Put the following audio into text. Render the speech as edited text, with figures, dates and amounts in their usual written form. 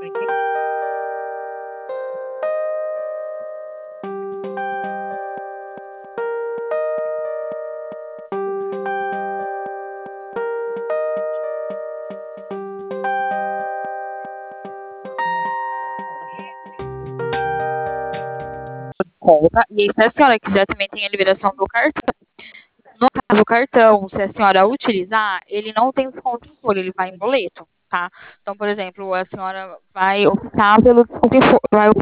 Conta. E aí, se a senhora quiser, também tem a liberação do cartão. No caso, o cartão, se a senhora utilizar, ele não tem desconto em folha, ele vai em boleto, tá? Então, por exemplo, a senhora vai optar pelo desconto em folha,